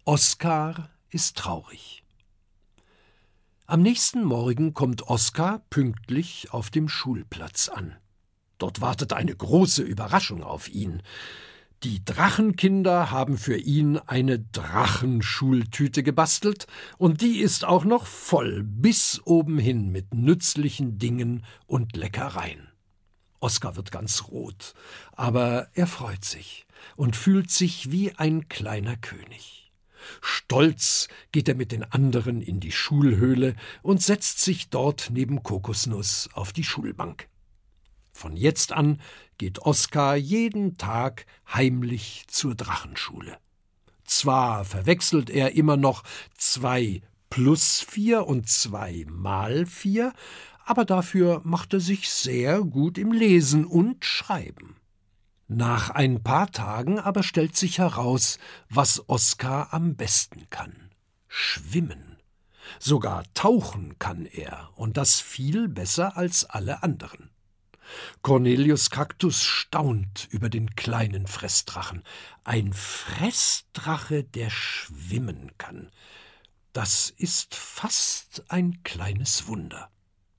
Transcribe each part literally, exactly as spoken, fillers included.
Oskar ist traurig. Am nächsten Morgen kommt Oskar pünktlich auf dem Schulplatz an. Dort wartet eine große Überraschung auf ihn. Die Drachenkinder haben für ihn eine Drachenschultüte gebastelt, und die ist auch noch voll bis oben hin mit nützlichen Dingen und Leckereien. Oskar wird ganz rot, aber er freut sich und fühlt sich wie ein kleiner König. Stolz geht er mit den anderen in die Schulhöhle und setzt sich dort neben Kokosnuss auf die Schulbank. Von jetzt an geht Oskar jeden Tag heimlich zur Drachenschule. Zwar verwechselt er immer noch zwei plus vier und zwei mal vier, aber dafür macht er sich sehr gut im Lesen und Schreiben. Nach ein paar Tagen aber stellt sich heraus, was Oskar am besten kann: Schwimmen. Sogar tauchen kann er, und das viel besser als alle anderen. Cornelius Cactus staunt über den kleinen Fressdrachen. Ein Fressdrache, der schwimmen kann. Das ist fast ein kleines Wunder.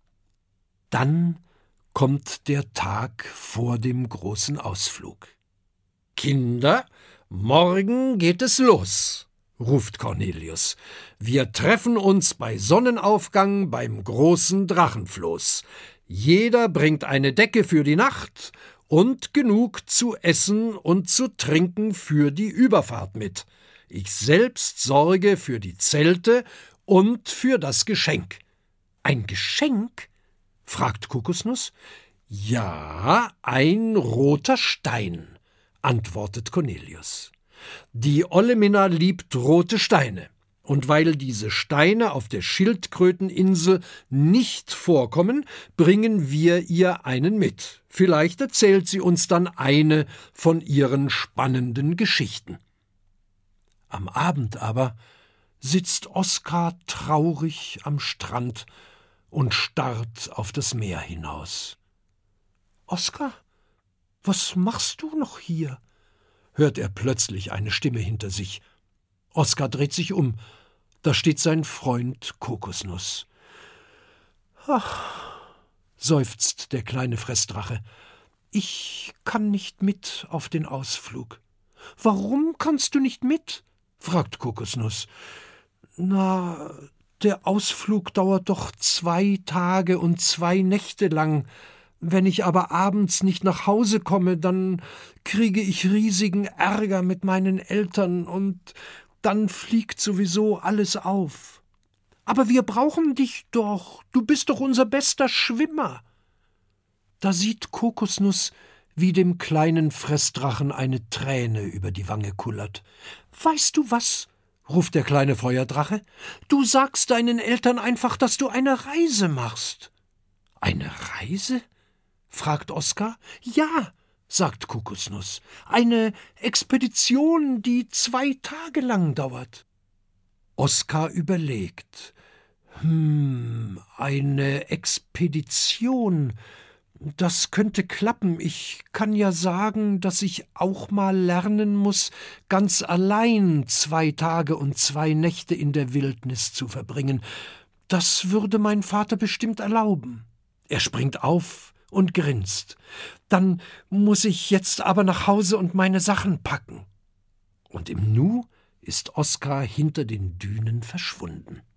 Dann kommt der Tag vor dem großen Ausflug. »Kinder, morgen geht es los«, ruft Cornelius. »Wir treffen uns bei Sonnenaufgang beim großen Drachenfloß. Jeder bringt eine Decke für die Nacht und genug zu essen und zu trinken für die Überfahrt mit. Ich selbst sorge für die Zelte und für das Geschenk.« »Ein Geschenk?« fragt Kokosnuss. »Ja, ein roter Stein«, antwortet Cornelius. »Die olle Minna liebt rote Steine, und weil diese Steine auf der Schildkröteninsel nicht vorkommen, bringen wir ihr einen mit. Vielleicht erzählt sie uns dann eine von ihren spannenden Geschichten.« Am Abend aber sitzt Oskar traurig am Strand und starrt auf das Meer hinaus. »Oskar, was machst du noch hier?« hört er plötzlich eine Stimme hinter sich. Oskar dreht sich um. Da steht sein Freund Kokosnuss. »Ach«, seufzt der kleine Fressdrache, »ich kann nicht mit auf den Ausflug.« »Warum kannst du nicht mit?« fragt Kokosnuss. »Na, der Ausflug dauert doch zwei Tage und zwei Nächte lang. Wenn ich aber abends nicht nach Hause komme, dann kriege ich riesigen Ärger mit meinen Eltern, und dann fliegt sowieso alles auf. Aber wir brauchen dich doch, du bist doch unser bester Schwimmer.« Da sieht Kokosnuss, wie dem kleinen Fressdrachen eine Träne über die Wange kullert. »Weißt du was?« ruft der kleine Feuerdrache. »Du sagst deinen Eltern einfach, dass du eine Reise machst.« »Eine Reise?« fragt Oskar. »Ja«, sagt Kokosnuss, »eine Expedition, die zwei Tage lang dauert.« Oskar überlegt. »Hm, eine Expedition, das könnte klappen. Ich kann ja sagen, dass ich auch mal lernen muss, ganz allein zwei Tage und zwei Nächte in der Wildnis zu verbringen. Das würde mein Vater bestimmt erlauben.« Er springt auf und grinst. »Dann muss ich jetzt aber nach Hause und meine Sachen packen.« Und im Nu ist Oskar hinter den Dünen verschwunden.